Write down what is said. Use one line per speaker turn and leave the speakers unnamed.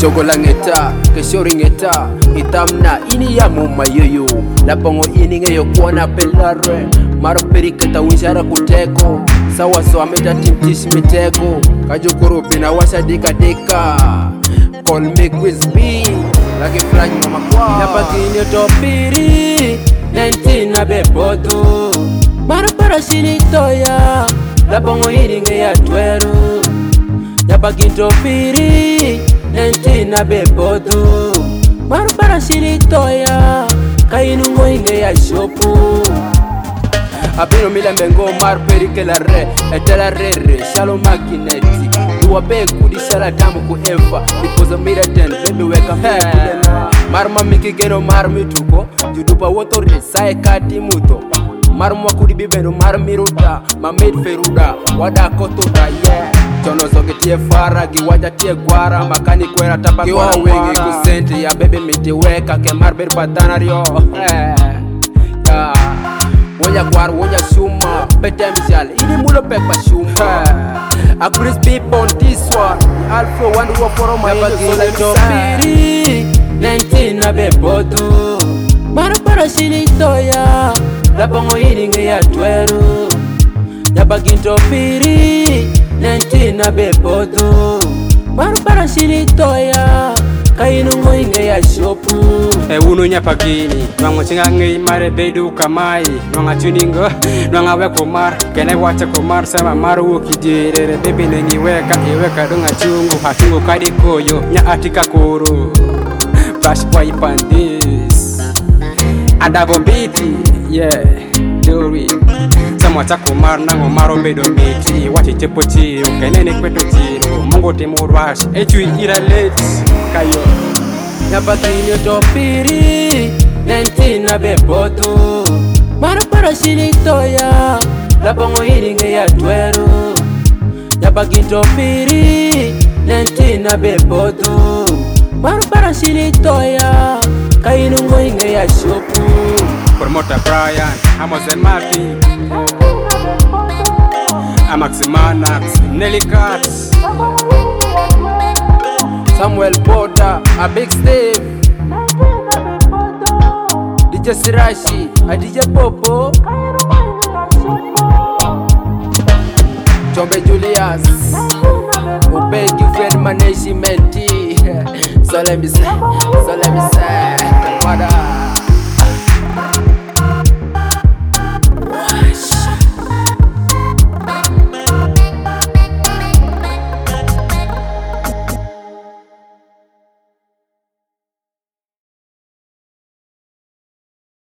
Chogola ngeta, keshori ngeta, itamna ini ya muma yoyo. Lapongo ini ngeyo kuona pelare, maro periketa winshara kuteko. Sawa so ameta timtish miteko, kajukuru bina washa dika dika. Call me quiz B, lagi flag mama kwa. Napakini topiri, nentina bebodu. Maro para shini toya, lapongo ini ngeya tweru. Napakini topiri, nentina bebodu. Maro para shini toya, kainu ngoinge ya shopu. Abino mila mengo mar perike la re, etela rere, shalo makineti. Uwabe kudi shala damu ku eva, because mira ten, baby weka mekudena. Mar mamiki gero mar mituko, judupa woto re, sae kati muto. Mar mwa kudi bibeno mar miruda, mamed feruda, wada koto da yeah. Chono zoge tie fara, giwaja tie gwara, makani kwera tapa kwa wengi kusenti ya baby miti weka, ke mar ber patana rio. Wonya gwar, wonya shuma, betem jal, ini mulo pepa shuma. I could speak on this one, Alpha one who for my topiri, nentina bebodu. Mara para shini toya, lapongo ini ngeya tweru. Yapagin topiri, nentina bebodu. Mara para shini toya, kainu ngoinge ya shopu.
Uno nyapagini, nwango chinga ngi mare bedu kamai. Nwanga tuningo, nwanga weko mar. Kene wacha komar sama maru ukijirere. Baby nengi weka, iweka dunga chungu. Hatungo kadi koyo, nya atika kuru. Flash boy pandis Adabo biti, yeah, Duri. Sama chako mar nango maro bedo miti. Wachi chepo chiro, kenene kweto chiro. Mungo temo rush, echui ira late. Kayo
Napakini topiri, nentina bebodu. Mara para shini toya, lapongo ini ngeya tweru. Napakini topiri, nentina bebodu. Mara para shini toya, kainu ngoinge ya shopu.
Promoter Brian, Amos Martin, Amaximanax, Nelly Katz,
Samuel Porter, a big Steve, DJ Sirashi, a DJ Popo, Chombe Julius, Obey you friend management. So let me say, what up?